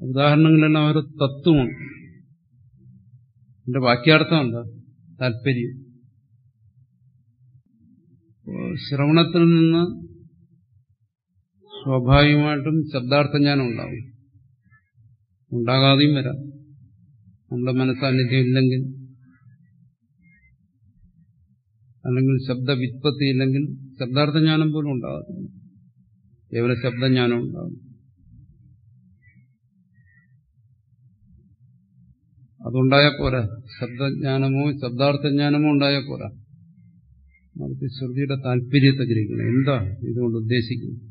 ഉദാഹരണങ്ങളെല്ലാം ഒരു തത്വമാണ്. എന്റെ വാക്യാർത്ഥം എന്താ? താല്പര്യം. ശ്രവണത്തിൽ നിന്ന് സ്വാഭാവികമായിട്ടും ശബ്ദാർത്ഥജ്ഞാനം ഉണ്ടാവും, ഉണ്ടാകാതെയും വരാം. നമ്മുടെ മനസ്സാന്നിധ്യം ഇല്ലെങ്കിൽ, അല്ലെങ്കിൽ ശബ്ദവിത്പത്തി ഇല്ലെങ്കിൽ ശബ്ദാർത്ഥജ്ഞാനം പോലും ഉണ്ടാകത്തില്ല. കേവല ശബ്ദജ്ഞാനം ഉണ്ടാകും. അതുണ്ടായാൽ പോരാ. ശബ്ദജ്ഞാനമോ ശബ്ദാർത്ഥജ്ഞാനമോ ഉണ്ടായാൽ പോരാ. മറിച്ച് ശ്രുതിയുടെ താല്പര്യത്തെ ഗ്രഹിക്കണം. എന്താ ഇതുകൊണ്ട് ഉദ്ദേശിക്കുന്നത്?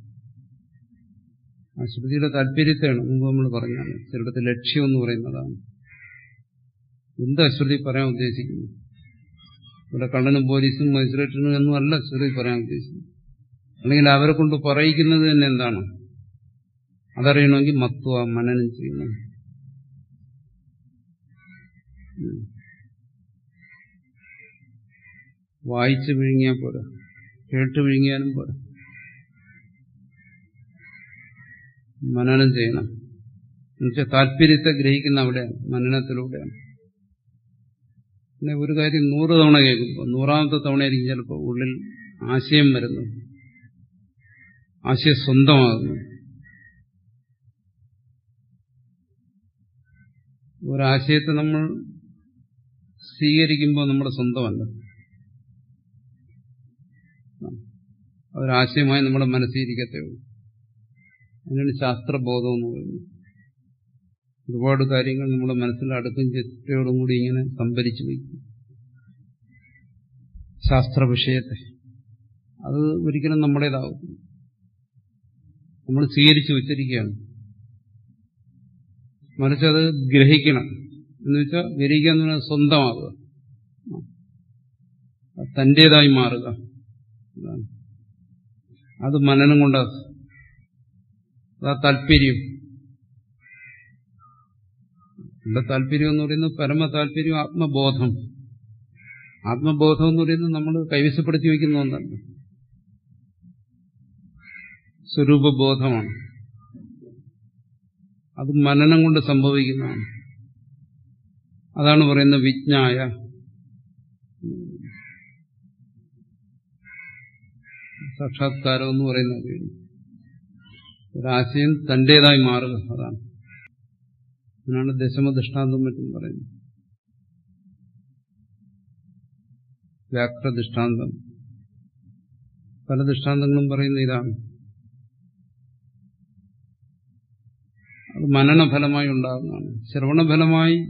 ആ ശ്രുതിയുടെ താല്പര്യത്തെയാണ് മുമ്പ് നമ്മൾ പറഞ്ഞാണ്. ചിലടത്ത് ലക്ഷ്യം എന്ന് പറയുന്നതാണ്. എന്താ ശ്രുതി പറയാൻ ഉദ്ദേശിക്കുന്നത്? ഇവിടെ കള്ളനും പോലീസും മജിസ്ട്രേറ്റിനും എന്നും അല്ല ശ്രുതി പറയാൻ ഉദ്ദേശിക്കുന്നത്. അല്ലെങ്കിൽ അവരെ കൊണ്ട് പറയിക്കുന്നത് തന്നെ എന്താണ്? അതറിയണമെങ്കിൽ മത്വ മനനം ചെയ്യണം. വായിച്ചു വിഴുങ്ങിയാൽ പോരാ, കേട്ട് വിഴുങ്ങിയാലും പോരാ, മനനം ചെയ്യണം. എന്നുവെച്ചാൽ താല്പര്യത്തെ ഗ്രഹിക്കുന്ന അവിടെയാണ്, മനനത്തിലൂടെയാണ്. പിന്നെ ഒരു കാര്യം 100 തവണ കേൾക്കുമ്പോൾ 100ാമത്തെ തവണയായിരിക്കും ചിലപ്പോൾ ഉള്ളിൽ ആശയം വരുന്നത്, ആശയം സ്വന്തമാകുന്നു. ഒരാശയത്തെ നമ്മൾ സ്വീകരിക്കുമ്പോൾ നമ്മുടെ സ്വന്തമല്ല, അതൊരാശയമായി നമ്മുടെ മനസ്സിലിരിക്കത്തേ ഉള്ളൂ. അതിനാണ് ശാസ്ത്രബോധം എന്ന് പറയുന്നത്. ഒരുപാട് കാര്യങ്ങൾ നമ്മുടെ മനസ്സിൽ അടുക്കും ചിട്ടയോടും കൂടി ഇങ്ങനെ സംഭരിച്ചു വയ്ക്കും. ശാസ്ത്ര വിഷയത്തെ അത് ഒരിക്കലും നമ്മുടേതാവും. നമ്മൾ സ്വീകരിച്ചു വച്ചിരിക്കുകയാണ്. മറിച്ചത് ഗ്രഹിക്കണം. എന്നുവെച്ചാൽ ഗ്രഹിക്കുക എന്ന് പറഞ്ഞാൽ സ്വന്തമാകുക, തന്റേതായി മാറുക. അത് മനനം കൊണ്ടാ. അതാ താല്പര്യം. ഇവിടെ താല്പര്യം എന്ന് പറയുന്നത് പരമ താല്പര്യം ആത്മബോധം. ആത്മബോധം എന്ന് പറയുന്നത് നമ്മൾ കൈവശപ്പെടുത്തി വയ്ക്കുന്ന ഒന്നല്ല, സ്വരൂപബോധമാണ്. അത് മനനം കൊണ്ട് സംഭവിക്കുന്നതാണ്. അതാണ് പറയുന്നത് വിജ്ഞായ. സാക്ഷാത്കാരം എന്ന് പറയുന്നത് ഒരാശയം തന്റേതായി മാറുക. അതാണ്. അതിനാണ് ദശമദൃഷ്ടാന്തം മറ്റും പറയുന്നത്. വ്യാക്രദൃഷ്ടാന്തം, പല ദൃഷ്ടാന്തങ്ങളും പറയുന്ന ഇതാണ്. അത് മനനഫലമായി ഉണ്ടാകുന്നതാണ്. ശ്രവണഫലമായി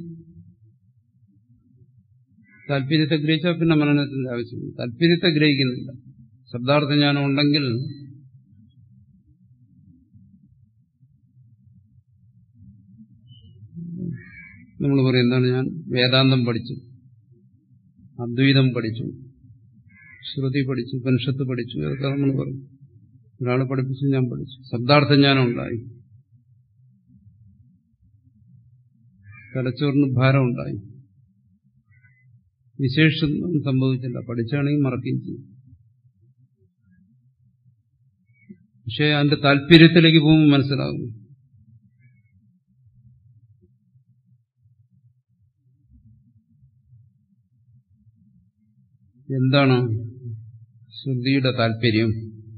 താല്പര്യത്തെ ഗ്രഹിച്ചാൽ പിന്നെ മനനത്തിന്റെ ആവശ്യമില്ല. താല്പര്യത്തെ ഗ്രഹിക്കുന്നില്ല. ശബ്ദാർത്ഥജ്ഞാനം ഉണ്ടെങ്കിൽ നമ്മൾ പറയും, എന്താണ്, ഞാൻ വേദാന്തം പഠിച്ചു, അദ്വൈതം പഠിച്ചു, ശ്രുതി പഠിച്ചു, ഉപനിഷത്ത് പഠിച്ചു, അതൊക്കെ നമ്മൾ പറയും. ഒരാളെ പഠിപ്പിച്ചു, ഞാൻ പഠിച്ചു. ശബ്ദാർത്ഥജ്ഞാനം ഉണ്ടായി, തലച്ചോറിന് ഭാരം ഉണ്ടായി, വിശേഷം സംഭവിച്ചില്ല. പഠിച്ചാണെങ്കിൽ മറക്കുകയും ചെയ്യും. പക്ഷെ അതിന്റെ താല്പര്യത്തിലേക്ക് പോകുമ്പോൾ മനസ്സിലാകും. എന്താണ് ശ്രുതിയുടെ താല്പര്യം?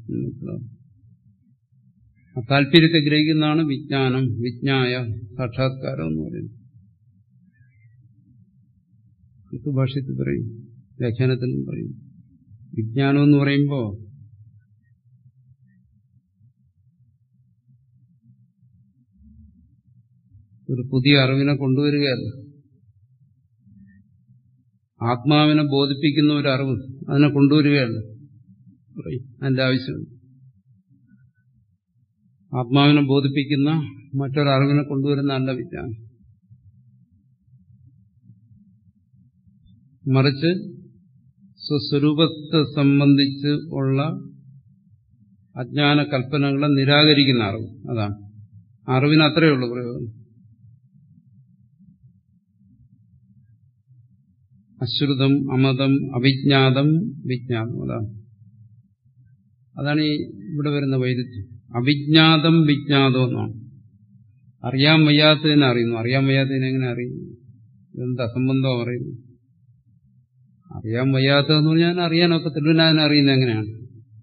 ആ താല്പര്യത്തെ ഗ്രഹിക്കുന്നതാണ് വിജ്ഞാനം, വിജ്ഞായ, സാക്ഷാത്കാരം എന്ന് പറയുന്നത്. ഇത് ഭാഷ്യത്തിൽ പറയും, വ്യാഖ്യാനത്തിലും പറയും. വിജ്ഞാനം എന്ന് പറയുമ്പോൾ ഒരു പുതിയ അറിവിനെ കൊണ്ടുവരികയല്ല, ആത്മാവിനെ ബോധിപ്പിക്കുന്ന ഒരു അറിവ് അതിനെ കൊണ്ടുവരികയല്ല. അതിന്റെ ആവശ്യമില്ല. ആത്മാവിനെ ബോധിപ്പിക്കുന്ന മറ്റൊരറിവിനെ കൊണ്ടുവരുന്ന അല്ല വിജ്ഞാനം. മറിച്ച് സ്വസ്വരൂപത്തെ സംബന്ധിച്ച് ഉള്ള അജ്ഞാന കൽപ്പനകളെ നിരാകരിക്കുന്ന അറിവ്. അതാണ് അറിവിന് അത്രയേ ഉള്ളൂ പ്രയോജനം. അശ്രുതം, അമതം, അവിജ്ഞാതം, വിജ്ഞാതം. അതാണ് ഈ ഇവിടെ വരുന്ന വൈരുദ്ധ്യം. അവിജ്ഞാതം വിജ്ഞാതം എന്നാണ്. അറിയാൻ വയ്യാത്തതിനെ അറിയുന്നു. അറിയാൻ വയ്യാത്തതിനെ എങ്ങനെ അറിയുന്നു? ഇതെന്ത് അസംബന്ധം പറയുന്നു? അറിയാൻ വയ്യാത്തതെന്ന് പറഞ്ഞാൽ അറിയാനൊക്കത്തില്ല, പിന്നെ അതിനെ അറിയുന്നത് എങ്ങനെയാണ്?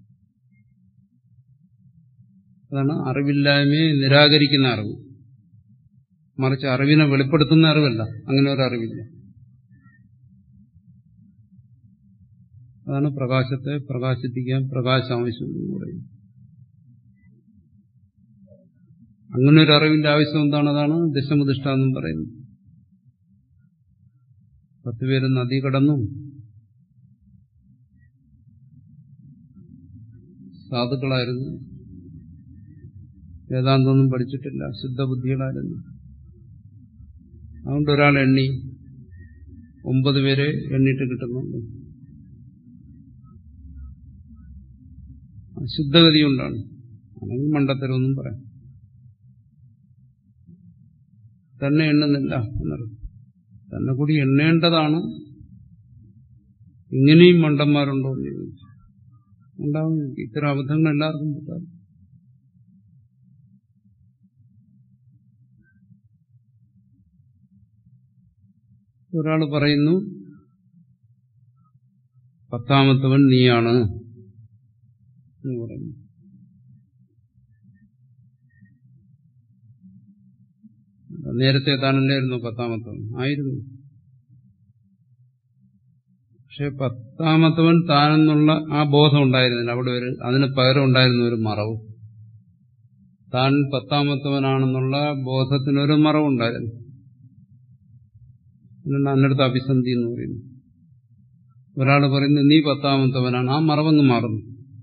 അതാണ് അറിവില്ലായ്മയെ നിരാകരിക്കുന്ന അറിവ്. മറിച്ച് അറിവിനെ വെളിപ്പെടുത്തുന്ന അറിവല്ല, അങ്ങനെ ഒരു അറിവില്ല. അതാണ് പ്രകാശത്തെ പ്രകാശിപ്പിക്കാൻ പ്രകാശം ആവശ്യം എന്ന് പറയുന്നത്. അങ്ങനെ ഒരു അറിവിന്റെ ആവശ്യം എന്താണ്? അതാണ് ദശമദിഷ്ട എന്നും പറയുന്നത്. 10 പേര് നദി കടന്നു, സാധുക്കളായിരുന്നു, വേദാന്തമൊന്നും പഠിച്ചിട്ടില്ല, ശുദ്ധബുദ്ധികളായിരുന്നു. അതുകൊണ്ട് ഒരാൾ എണ്ണി 9 പേരെ എണ്ണിട്ട് കിട്ടുന്നുണ്ട്. ശുദ്ധഗതി കൊണ്ടാണ്, അല്ലെങ്കിൽ മണ്ടത്തരമൊന്നും പറയാം. തന്നെ എണ്ണുന്നില്ല എന്നറിയാം. തന്നെ കൂടി എണ്ണേണ്ടതാണ്. ഇങ്ങനെയും മണ്ടന്മാരുണ്ടോ എന്ന് ചോദിച്ചു. ഉണ്ടാവും. ഇത്തരം അബദ്ധങ്ങൾ എല്ലാവർക്കും പറ്റാം. ഒരാൾ പറയുന്നു 10ാമത്തവൻ നീയാണ് എന്ന് പറയുന്നു. നേരത്തെ താനല്ലായിരുന്നു 10ാമത്തവൻ? ആയിരുന്നു. പക്ഷെ 10ാമത്തവൻ താനെന്നുള്ള ആ ബോധം ഉണ്ടായിരുന്നില്ല. അവിടെ അതിന് പകരം ഉണ്ടായിരുന്ന ഒരു മറവ്. താൻ 10ാമത്തവനാണെന്നുള്ള ബോധത്തിനൊരു മറവുണ്ടായിരുന്നു. അതുകൊണ്ട് അന്നടുത്ത് അഭിസന്ധി എന്ന് പറയുന്നു. ഒരാൾ പറയുന്നു നീ 10ാമത്തവനാണ്, ആ മറവങ്ങ് മാറുന്നു.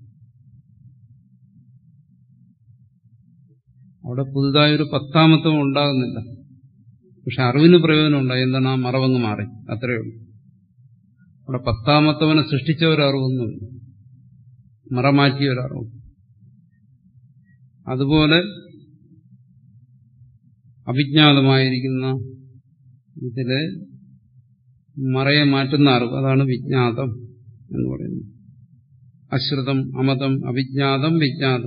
അവിടെ പുതുതായൊരു 10ാമത്തവൻ ഉണ്ടാകുന്നില്ല. പക്ഷെ അറിവിന് പ്രയോജനം ഉണ്ടായി. എന്താണ്? ആ മറവങ്ങ് മാറി, അത്രയേ ഉള്ളൂ. അവിടെ 10ാമത്തവനെ സൃഷ്ടിച്ച ഒരറിവൊന്നുമില്ല, മറമാറ്റിയ ഒരറിവ്. അതുപോലെ അവിജ്ഞാതമായിരിക്കുന്ന ഇതിലെ മറയെ മാറ്റുന്ന അറിവ്, അതാണ് വിജ്ഞാതം എന്ന് പറയുന്നത്. അശ്രുതം, അമതം, അവിജ്ഞാതം, വിജ്ഞാതം.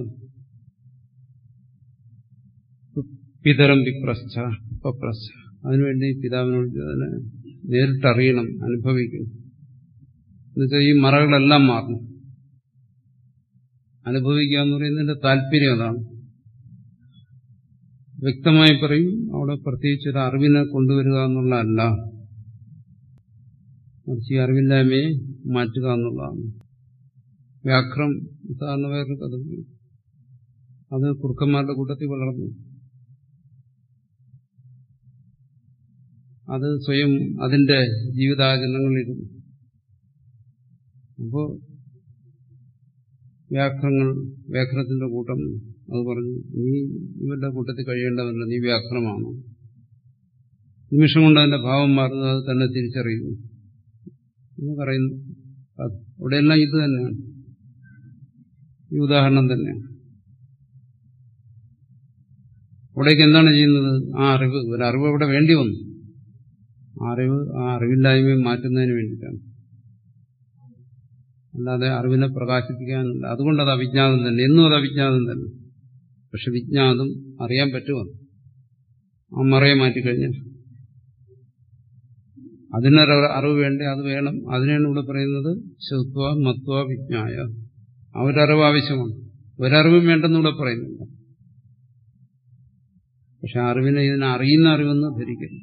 പിതരം വിപ്രസ്ഥ പപ്രസ്ഥ. അതിനുവേണ്ടി പിതാവിനോട് അതിനെ നേരിട്ടറിയണം, അനുഭവിക്കണം. എന്നുവെച്ചാൽ ഈ മറകളെല്ലാം മാറണം. അനുഭവിക്കുക എന്ന് പറയുന്നതിന്റെ താല്പര്യം അതാണ്. വ്യക്തമായി പറയും, അവിടെ പ്രത്യേകിച്ച് ഒരു അറിവിനെ കൊണ്ടുവരിക എന്നുള്ളതല്ല, മറിച്ച് ഈ അറിവില്ലായ്മയെ മാറ്റുക എന്നുള്ളതാണ്. വ്യാഘ്രം സാധാരണ വേറൊരു കഥ, അത് കുറുക്കന്മാരുടെ കൂട്ടത്തിൽ വളർന്നു. അത് സ്വയം അതിന്റെ ജീവിതാചരണങ്ങളിലിരുന്നു. അപ്പോ വ്യാഘ്രത്തിന്റെ കൂട്ടം അത് പറഞ്ഞു, നീ ഇവരുടെ കൂട്ടത്തിൽ കഴിയേണ്ടവല്ല, നീ വ്യാഘ്രമാണ്. നിമിഷം കൊണ്ട് അതിന്റെ ഭാവം മാറുന്നത് അത് തന്നെ തിരിച്ചറിയുന്നു എന്ന് പറയുന്നു. അവിടെയെല്ലാം ഇത് തന്നെയാണ്, ഈ ഉദാഹരണം തന്നെയാണ്. അവിടേക്ക് എന്താണ് ചെയ്യുന്നത്? ആ അറിവ്, ഒരറിവ് അവിടെ വേണ്ടി വന്നു. ആ അറിവില്ലായ്മയും മാറ്റുന്നതിന് വേണ്ടിയിട്ടാണ്, അല്ലാതെ അറിവിനെ പ്രകാശിപ്പിക്കാനല്ല. അതുകൊണ്ട് അത് അവിജ്ഞാതം തന്നെ, എന്നും അത് അവിജ്ഞാതം തന്നെ. പക്ഷെ വിജ്ഞാതം അറിയാൻ പറ്റുമോ? ആ മറയെ മാറ്റിക്കഴിഞ്ഞാൽ അതിനൊരു അറിവ് വേണ്ടേ? അത് വേണം. അതിനാണ് ഇവിടെ പറയുന്നത് ശ്രുത്വ മത്വ വിജ്ഞായ. ആ ഒരറിവ് ആവശ്യമാണ്. ഒരറിവും വേണ്ടെന്നിവിടെ പറയുന്നില്ല. പക്ഷെ അറിവിനെ ഇതിനെ അറിയുന്ന അറിവെന്ന് ധരിക്കുന്നു.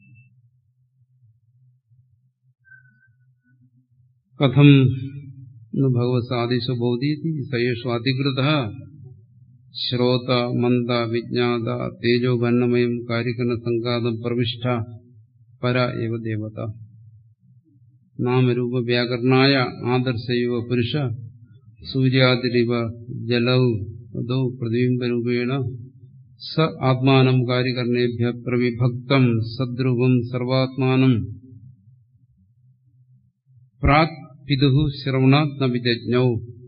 കഥം ഭഗവത് സാദീശ ബോധീതി സയേഷു അധികൃത ശ്രോത മന്ദ വിജ്ഞാത തേജോപന്നമയം കാര്യകരണ സംഘാതം പ്രവിഷ്ട പര ഏവ ദേവത നാമരൂപ വ്യാകരണായ ആദർശൈവ പുരുഷ സൂര്യാതിരിവ ജലൗ അതോ പ്രതിബിംബരൂപേണ സ ആത്മാനം കാര്യകരണേഭ്യ പ്രവിഭക്തം സദ്രൂപം സർവാത്മാനം പ്രാക് പിതുഹു ശ്രവണാത് ന വിജജ്ഞൗ.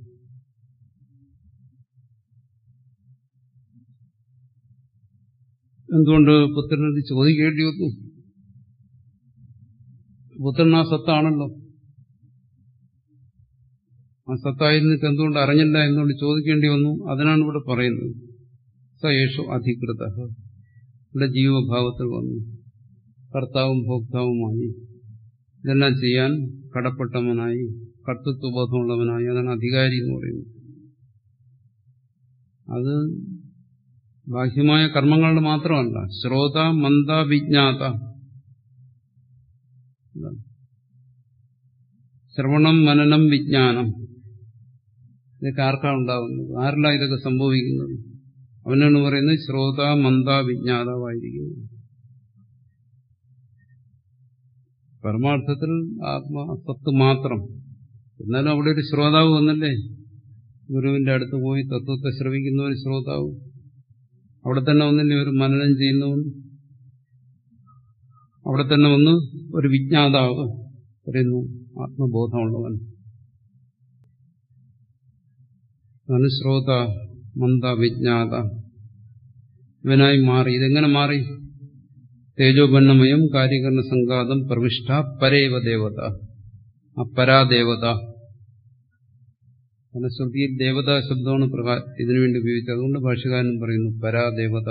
എന്തുകൊണ്ട് പുത്രനത് ചോദിക്കേണ്ടി വന്നു? പുത്രൻ ആ സത്താണല്ലോ. ആ സത്തായിരുന്നിട്ട് എന്തുകൊണ്ട് അറിഞ്ഞില്ല എന്നുകൊണ്ട് ചോദിക്കേണ്ടി വന്നു. അതിനാണ് ഇവിടെ പറയുന്നത് സ യേഷു അധികൃത. ഇവിടെ ജീവഭാവത്തിൽ വന്നു, കർത്താവും ഭോക്താവുമായി, ഇതെല്ലാം ചെയ്യാൻ കടപ്പെട്ടവനായി, കർത്തൃത്വബോധമുള്ളവനായി. അതാണ് അധികാരി എന്ന് പറയുന്നത്. അത് ബാഹ്യമായ കർമ്മങ്ങളുടെ മാത്രമല്ല, ശ്രോത, മന്ദ, വിജ്ഞാത. ശ്രവണം, മനനം, വിജ്ഞാനം, ഇതൊക്കെ ആർക്കാണ് ഉണ്ടാകുന്നത്? ആരെല്ലാം ഇതൊക്കെ സംഭവിക്കുന്നത്? അവനാണ് പറയുന്നത് ശ്രോത, മന്ദ, വിജ്ഞാതാവായിരിക്കുന്നത്. പരമാർത്ഥത്തിൽ ആത്മസത്ത് മാത്രം. എന്നാലും അവിടെ ഒരു ശ്രോതാവ് വന്നല്ലേ, ഗുരുവിന്റെ അടുത്ത് പോയി തത്വത്തെ ശ്രവിക്കുന്ന ഒരു ശ്രോതാവ്. അവിടെ തന്നെ വന്നില്ലേ ഒരു മനനം ചെയ്യുന്നവൻ. അവിടെ തന്നെ വന്ന് ഒരു വിജ്ഞാതാവ് പറയുന്നു, ആത്മബോധമുള്ളവൻ. അനുശ്രോത, മന്ദ, വിജ്ഞാത ഇവനായി മാറി. ഇതെങ്ങനെ മാറി? തേജോപന്നമയം കാര്യകരണ സംഘാതം പ്രവിഷ്ട പരേവ ദേവത. ആ പരാദേവത, ശ്രുതിയിൽ ദേവതാ ശബ്ദമാണ് ഇതിനുവേണ്ടി ഉപയോഗിച്ചത്. അതുകൊണ്ട് ഭാഷ്യകാരനും പറയുന്നു പരാദേവത.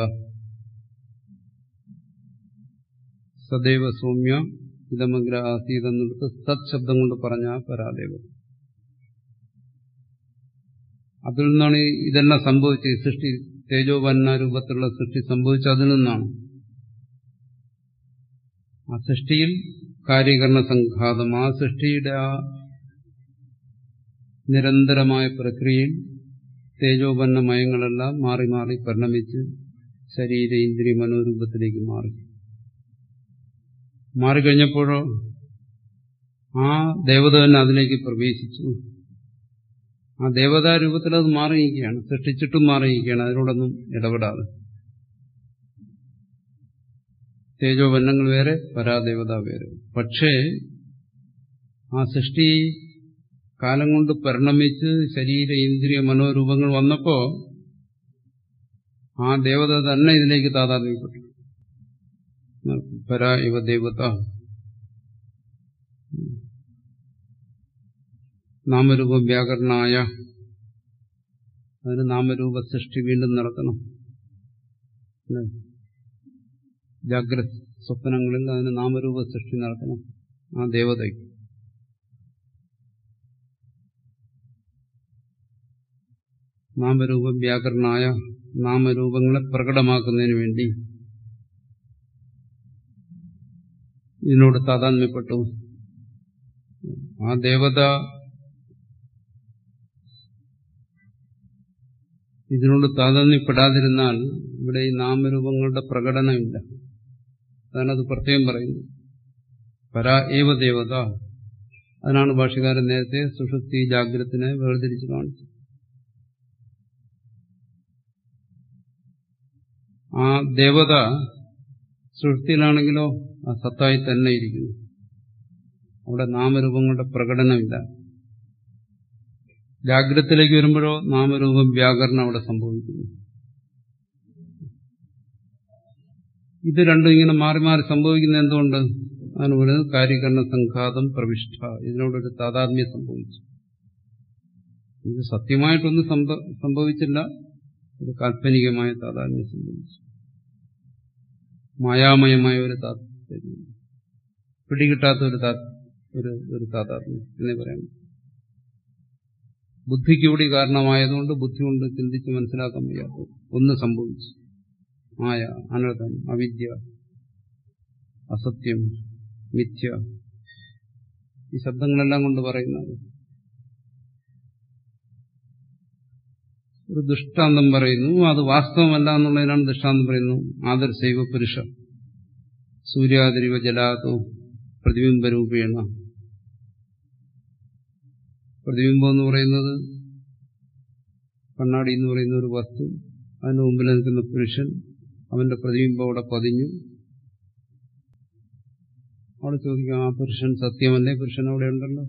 സദൈവ സൗമ്യ ഇതമഗ്ര ആസീത് എന്നെടുത്ത് സത് ശബ്ദം കൊണ്ട് പറഞ്ഞ പരാദേവത. അതിൽ നിന്നാണ് ഇതെല്ലാം സംഭവിച്ചത്. സൃഷ്ടി, തേജോപന്ന രൂപത്തിലുള്ള സൃഷ്ടി സംഭവിച്ചത് അതിൽ നിന്നാണ്. ആ സൃഷ്ടിയിൽ കാര്യകരണ സംഘാതം, ആ സൃഷ്ടിയുടെ ആ നിരന്തരമായ പ്രക്രിയയിൽ തേജോപന്ന മയങ്ങളെല്ലാം മാറി മാറി പരിണമിച്ച് ശരീര, ഇന്ദ്രിയ, മനോരൂപത്തിലേക്ക് മാറിക്കഴിഞ്ഞപ്പോഴോ ആ ദേവത തന്നെ അതിലേക്ക് പ്രവേശിച്ചു. ആ ദേവതാരൂപത്തിൽ അത് മാറിയിരിക്കുകയാണ്, സൃഷ്ടിച്ചിട്ടും മാറിയിരിക്കുകയാണ്, അതിനോടൊന്നും ഇടപെടാതെ. തേജോപന്നങ്ങൾ വേറെ, പരാദേവത വേറെ. പക്ഷേ ആ സൃഷ്ടി കാലം കൊണ്ട് പരിണമിച്ച് ശരീര, ഇന്ദ്രിയ, മനോരൂപങ്ങൾ വന്നപ്പോ ആ ദേവത തന്നെ ഇതിലേക്ക് താതാത്മ്യപ്പെട്ടു. പരാ ഇവ ദേവത. നാമരൂപ വ്യാകരണായ, അതിന് നാമരൂപ സൃഷ്ടി വീണ്ടും നടത്തണം. ജാഗ്രത സ്വപ്നങ്ങളിൽ അതിന് നാമരൂപ സൃഷ്ടി നടത്തണം ആ ദേവതയ്ക്ക്. നാമരൂപ വ്യാകരണായ, നാമരൂപങ്ങളെ പ്രകടമാക്കുന്നതിന് വേണ്ടി ഇതിനോട് താതാത്മ്യപ്പെട്ടു. ആ ദേവത ഇതിനോട് താതാത്മ്യപ്പെടാതിരുന്നാൽ ഇവിടെ ഈ നാമരൂപങ്ങളുടെ പ്രകടനമില്ല. അതാണത് പ്രത്യേകം പറയുന്നത്. പരാ ഏവ ദേവത. അതിനാണ് ഭാഷ്യകാരൻ നേരത്തെ സുഷുപ്തി ജാഗ്രതത്തിനെ വേർതിരിച്ച് കാണിച്ചത്. ആ ദേവത സുഷുപ്തിയിലാണെങ്കിലോ ആ സത്തായി തന്നെ ഇരിക്കുന്നു. അവിടെ നാമരൂപങ്ങളുടെ പ്രകടനമില്ല. ജാഗ്രതത്തിലേക്ക് വരുമ്പോഴോ നാമരൂപം വ്യാകരണം അവിടെ സംഭവിക്കുന്നു. ഇത് രണ്ടും ഇങ്ങനെ മാറി മാറി സംഭവിക്കുന്നത് എന്തുകൊണ്ട്? അതിന് പറയുന്നത് കാര്യകരണ സംഘാതം പ്രവിഷ്ട. ഇതിനോടൊരു താതാത്മ്യം സംഭവിച്ചു. ഇത് സത്യമായിട്ടൊന്നും സംഭവിച്ചില്ല, ഒരു കാൽപ്പനികമായ താതാത്മ്യം സംഭവിച്ചു. മായാമയമായ ഒരു താത്പര്യം, പിടികിട്ടാത്ത ഒരു താതാത്മ്യം എന്നേ പറയാം. ബുദ്ധിക്ക് കൂടി കാരണമായതുകൊണ്ട് ബുദ്ധി കൊണ്ട് ചിന്തിച്ച് മനസ്സിലാക്കാൻ വയ്യാത്ത ഒന്ന് സംഭവിച്ചു. മായ, അനർത്ഥം, അവിദ്യ, അസത്യം, മിഥ്യ, ഈ ശബ്ദങ്ങളെല്ലാം കൊണ്ട് പറയുന്നത്. ഒരു ദൃഷ്ടാന്തം പറയുന്നു, അത് വാസ്തവമല്ല എന്നുള്ളതിനാണ് ദൃഷ്ടാന്തം പറയുന്നു. ആദർശൈവ പുരുഷ സൂര്യാതിരിവ ജലാതോ പ്രതിബിംബരൂപേണ. പ്രതിബിംബം എന്ന് പറയുന്നത് കണ്ണാടി എന്ന് പറയുന്ന ഒരു വസ്തു, അതിന് മുമ്പിൽ നിൽക്കുന്ന പുരുഷൻ, അവന്റെ പ്രതിബിംബം അവിടെ പതിഞ്ഞു. അവിടെ ചോദിക്കാം, ആ പുരുഷൻ സത്യമല്ലേ? പുരുഷൻ അവിടെ ഉണ്ടല്ലോ.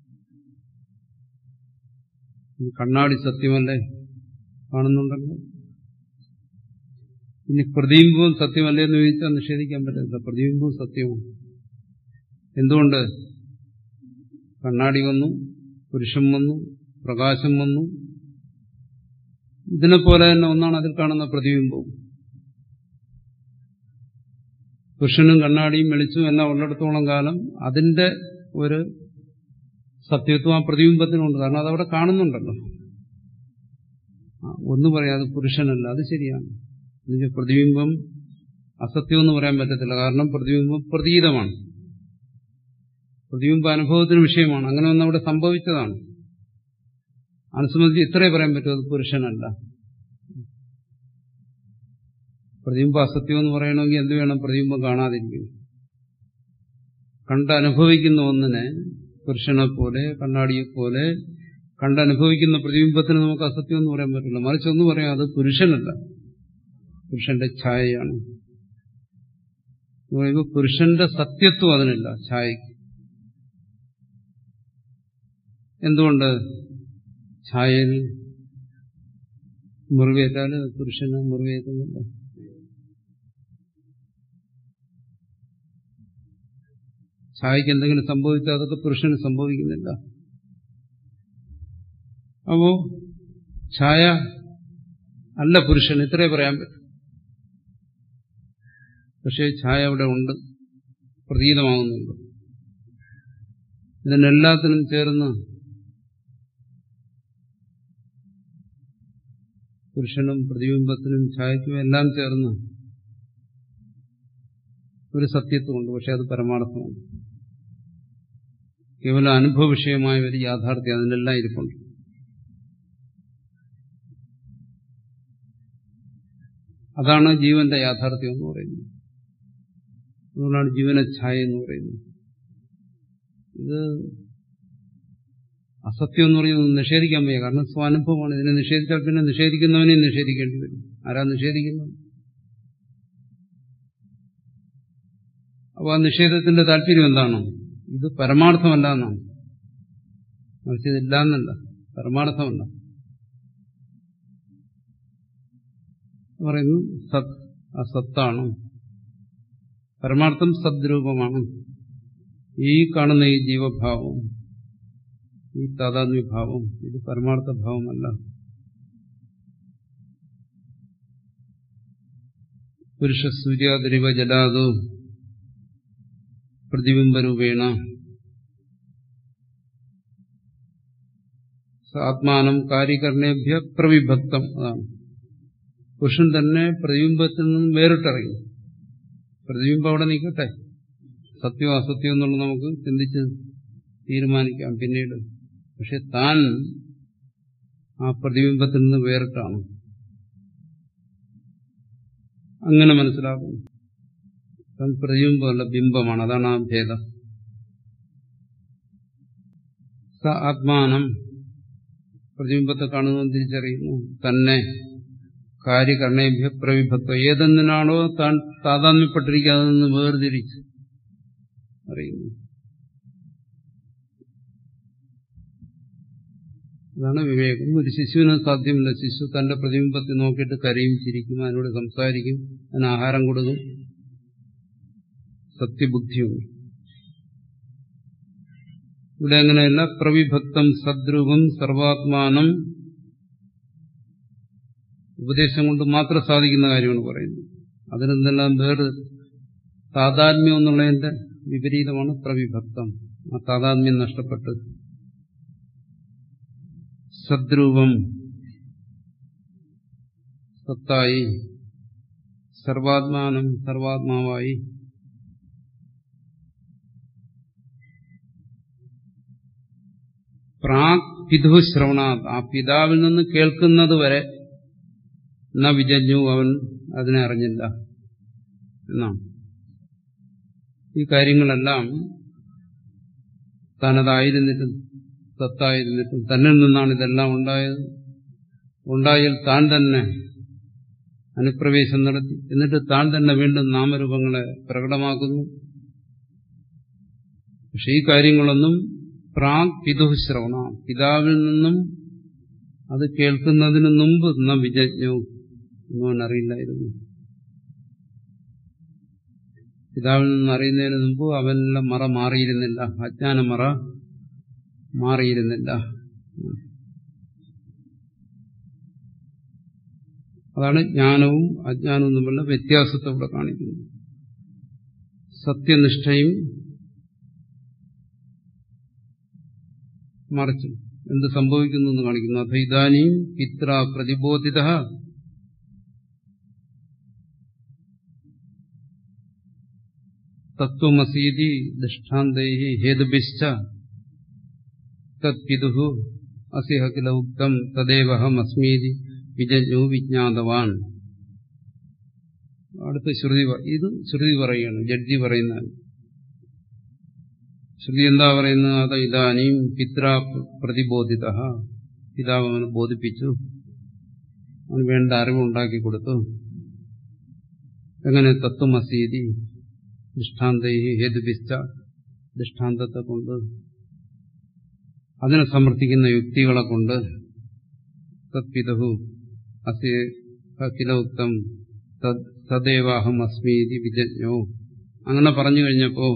കണ്ണാടി സത്യമല്ലേ? കാണുന്നുണ്ടല്ലോ. ഇനി പ്രതിബിംബവും സത്യമല്ലേ എന്ന് ചോദിച്ചാൽ നിഷേധിക്കാൻ പറ്റില്ല. പ്രതിബിംബവും സത്യവും. എന്തുകൊണ്ട്? കണ്ണാടി വന്നു, പുരുഷൻ വന്നു, പ്രകാശം വന്നു. ഇതിനെപ്പോലെ തന്നെ ഒന്നാണ് അതിൽ കാണുന്ന പ്രതിബിംബവും. പുരുഷനും കണ്ണാടിയും വെളിച്ചവും എല്ലാം ഉള്ളിടത്തോളം കാലം അതിന്റെ ഒരു സത്യത്വം ആ പ്രതിബിംബത്തിനുണ്ട്. കാരണം അതവിടെ കാണുന്നുണ്ടല്ലോ. ഒന്ന് പറയാം അത് പുരുഷനല്ല, അത് ശരിയാണ്. എന്നുവെച്ചാൽ പ്രതിബിംബം അസത്യം എന്ന് പറയാൻ പറ്റത്തില്ല. കാരണം പ്രതിബിംബം പ്രതീതമാണ്, പ്രതിബിംബ അനുഭവത്തിന് വിഷയമാണ്. അങ്ങനെ ഒന്നും അവിടെ സംഭവിച്ചതാണ്. അനുസംബന്ധിച്ച് ഇത്രേ പറയാൻ പറ്റും, അത് പുരുഷനല്ല. പ്രതിബിംബ അസത്യം എന്ന് പറയണമെങ്കിൽ എന്ത് വേണം? പ്രതിബിംബം കാണാതിരിക്കും. കണ്ടനുഭവിക്കുന്ന ഒന്നിനെ പുരുഷനെ പോലെ കണ്ണാടിയെപ്പോലെ കണ്ടനുഭവിക്കുന്ന പ്രതിബിംബത്തിന് നമുക്ക് അസത്യം എന്ന് പറയാൻ പറ്റില്ല. മറിച്ച് ഒന്ന് പറയാം, അത് പുരുഷനല്ല, പുരുഷന്റെ ഛായയാണ്. പറയുമ്പോൾ പുരുഷന്റെ സത്യത്വം അതിനില്ല, ഛായയ്ക്ക്. എന്തുകൊണ്ട്? ഛായയിൽ മുറിവേറ്റാൽ പുരുഷന് മുറിവേറ്റുന്നില്ല. ഛായയ്ക്ക് എന്തെങ്കിലും സംഭവിച്ചാൽ അതൊക്കെ പുരുഷന് സംഭവിക്കുന്നില്ല. അപ്പോ ഛായ അല്ല പുരുഷൻ, ഇത്രേ പറയാൻ പറ്റും. പക്ഷേ ഛായ അവിടെ ഉണ്ട്, പ്രതീതമാകുന്നുണ്ട്. ഇതിനെല്ലാത്തിനും ചേർന്ന് പുരുഷനും പ്രതിബിംബത്തിനും ഛായയ്ക്കും എല്ലാം ചേർന്ന് ഒരു സത്യത്വമുണ്ട്. പക്ഷെ അത് പരമാർത്ഥമാണ്. കേവലം അനുഭവ വിഷയമായ ഒരു യാഥാർത്ഥ്യം അതിനെല്ലാം ഇരിപ്പുണ്ട്. അതാണ് ജീവന്റെ യാഥാർത്ഥ്യം എന്ന് പറയുന്നത്. അതുകൊണ്ടാണ് ജീവന ഛായ എന്ന് പറയുന്നത്. ഇത് അസത്യം എന്ന് പറയുന്നത് നിഷേധിക്കാൻ വയ്യ. കാരണം സ്വാനുഭവമാണ്. ഇതിനെ നിഷേധിച്ചാൽ പിന്നെ നിഷേധിക്കുന്നവനെ നിഷേധിക്കേണ്ടി വരും. ആരാ നിഷേധിക്കുന്നത്? അപ്പോൾ ആ നിഷേധത്തിന്റെ താല്പര്യം എന്താണ്? ഇത് പരമാർത്ഥമല്ല എന്നാണ്. മറിച്ച് ഇതില്ല എന്നല്ല, പരമാർത്ഥമല്ല. പറയുന്നു സത് അസത്താണ്, പരമാർത്ഥം സദ്രൂപമാണ്. ഈ കാണുന്ന ഈ ജീവഭാവം, ഈ താതാത്മ്യഭാവം, ഇത് പരമാർത്ഥ ഭാവമല്ല. പുരുഷ സൂര്യാതിരിവ ജലാതു പ്രതിബിംബരൂപേണ ആത്മാനം കാര്യകരണേഭ്യ പ്രവിഭക്തം. അതാണ് പുരുഷൻ തന്നെ പ്രതിബിംബത്തിൽ നിന്നും വേറിട്ടിറങ്ങി. പ്രതിബിംബം അവിടെ നിൽക്കട്ടെ, സത്യം അസത്യം എന്നുള്ളത് നമുക്ക് ചിന്തിച്ച് തീരുമാനിക്കാം പിന്നീട്. പക്ഷെ താൻ ആ പ്രതിബിംബത്തിൽ നിന്ന് വേറിട്ടാണ്. അങ്ങനെ മനസ്സിലാക്കുന്നു. താൻ പ്രതിബിംബമല്ല, ബിംബമാണ്. അതാണ് ആ ഭേദം. സ ആത്മാനം, പ്രതിബിംബത്തെ കാണുന്നതും തിരിച്ചറിയുന്നു. തന്നെ കാര്യകരണേഭ്യ പ്രവിഭക്തം, ഏതെന്നിനാണോ താൻ താതാത്മ്യപ്പെട്ടിരിക്കുക അതെന്ന് വേർതിരിച്ച് അറിയുന്നു. അതാണ് വിവേകം. ഒരു ശിശുവിന് സാധ്യമല്ല. ശിശു തന്റെ പ്രതിബിംബത്തെ നോക്കിയിട്ട് കരയും, ചിരിക്കും, അതിനോട് സംസാരിക്കും, അതിന് ആഹാരം കൊടുക്കും, സത്യബുദ്ധിയുണ്ട്. ഇവിടെ അങ്ങനെയല്ല. പ്രവിഭക്തം സദ്രൂപം സർവാത്മാനം ഉപദേശം കൊണ്ട് മാത്രം സാധിക്കുന്ന കാര്യമാണ് പറയുന്നത്. അതിനെന്തെല്ലാം വേറെ താതാത്മ്യം എന്നുള്ളതിന്റെ വിപരീതമാണ് പ്രവിഭക്തം. ആ താതാത്മ്യം നഷ്ടപ്പെട്ട് സദ്രൂപം സത്തായി, സർവാത്മാനം സർവാത്മാവായി, പ്രാക് പിതൃ ശ്രവണാത്, ആ പിതാവിൽ നിന്ന് കേൾക്കുന്നത് വരെ ന വിജഞ്ഞു, അവൻ അതിനെ അറിഞ്ഞില്ല എന്നാണ്. ഈ കാര്യങ്ങളെല്ലാം താനതായിരുന്നിട്ടും സത്തായിരുന്നിട്ടും തന്നിൽ നിന്നാണ് ഇതെല്ലാം ഉണ്ടായത്. ഉണ്ടായാൽ താൻ തന്നെ അനുപ്രവേശം നടത്തി, എന്നിട്ട് താൻ തന്നെ വീണ്ടും നാമരൂപങ്ങളെ പ്രകടമാക്കുന്നു. പക്ഷെ ഈ കാര്യങ്ങളൊന്നും പ്രാക് പിതൃ ശ്രവണ, പിതാവിൽ നിന്നും അത് കേൾക്കുന്നതിന് മുമ്പ് ന വിജജ്ഞവും ഒന്നും അറിയില്ലായിരുന്നു. പിതാവിൽ നിന്ന് അറിയുന്നതിന് മുമ്പ് അവനെല്ലാം മറ മാറിയിരുന്നില്ല, അജ്ഞാന മറ മാറിയിരുന്നില്ല. അതാണ് ജ്ഞാനവും അജ്ഞാനവും തമ്മിലുള്ള വ്യത്യാസത്തെ ഇവിടെ കാണിക്കുന്നത്. സത്യനിഷ്ഠയും മറിച്ചു എന്ത് സംഭവിക്കുന്നു എന്ന് കാണിക്കുന്നു. അഥ ഇദാനീം പിത്ര പ്രതിബോധിത തത്വമസീതി ദൃഷ്ടാന്തൈഹി ഹേതുഭിശ്ച തത്പിതുഃ അസ്യ കില ഉക്തം തദേവഹം അസ്മീതി വിജജ്ഞോ വിജ്ഞാതവാൻ. അടുത്ത ഇത് ശ്രുതി പറയുകയാണ്, ജഡ്ജി പറയുന്നതാണ്. ശ്രുതി എന്താ പറയുന്നത്? അത് ഇദാനീം പിത്ര പ്രതിബോധിത, പിതാവ് അവന് ബോധിപ്പിച്ചു, അവന് വേണ്ട അറിവുണ്ടാക്കി കൊടുത്തു. എങ്ങനെ? തത്വമസീതി ദൃഷ്ടാന്തൈ ഹേതുഭിശ്ച, ദൃഷ്ടാന്തത്തെ കൊണ്ട്, അതിനെ സമർത്ഥിക്കുന്ന യുക്തികളെ കൊണ്ട്. തത്പിതുഃ അസ്യ കില ഉക്തം തദേവാഹം അസ്മീതി വിജജ്ഞോ. അങ്ങനെ പറഞ്ഞു കഴിഞ്ഞപ്പോ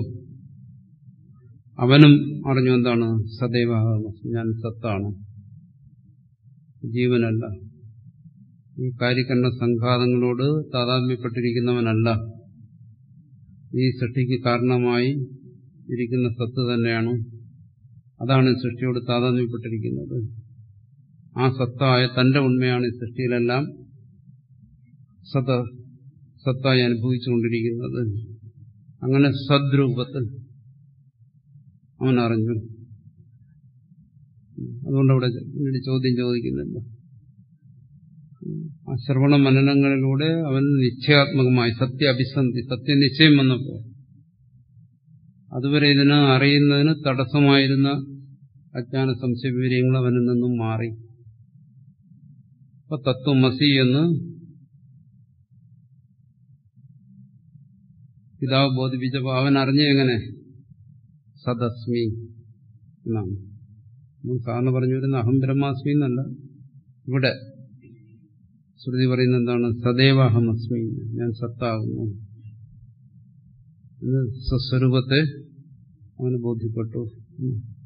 അവനും അറിഞ്ഞു എന്താണ്? സദൈവാഹം അസ്മി, ഞാൻ സത്താണ്, ജീവനല്ല, ഈ കാര്യകരണ സംഘാതങ്ങളോട് താതാത്മ്യപ്പെട്ടിരിക്കുന്നവനല്ല, ഈ സൃഷ്ടിക്ക് കാരണമായി ഇരിക്കുന്ന സത്ത് തന്നെയാണ്, അതാണ് സൃഷ്ടിയോട് താതാത്മ്യപ്പെട്ടിരിക്കുന്നത്. ആ സത്തായ തന്റെ ഉണ്മയാണ് ഈ സൃഷ്ടിയിലെല്ലാം സത്തായി അനുഭവിച്ചുകൊണ്ടിരിക്കുന്നത്. അങ്ങനെ സദ്രൂപത്തിൽ അവൻ അറിഞ്ഞു. അതുകൊണ്ട് അവിടെ ചോദ്യം ചോദിക്കുന്നില്ല. ആ ശ്രവണ മനനങ്ങളിലൂടെ അവൻ നിശ്ചയാത്മകമായി അഭിസന്ധി സത്യനിശ്ചയം വന്നപ്പോ അതുവരെ ഇതിനെ അറിയുന്നതിന് തടസ്സമായിരുന്ന അജ്ഞാന സംശയ വിവരങ്ങൾ അവനിൽ നിന്നും മാറി. അപ്പൊ തത്വമസി എന്ന് പിതാവ് ബോധിപ്പിച്ചപ്പോ അവൻ അറിഞ്ഞ എങ്ങനെ? സദസ്മി എന്നാണ്. സാറിന് പറഞ്ഞു വരുന്ന അഹം ബ്രഹ്മാസ്മി എന്നല്ല. ഇവിടെ ശ്രുതി പറയുന്നത് എന്താണ്? സദൈവാഹമസ്മി, ഞാൻ സത്താകുന്നു. സ്വസ്വരൂപത്തെ അവന് ബോധ്യപ്പെട്ടു.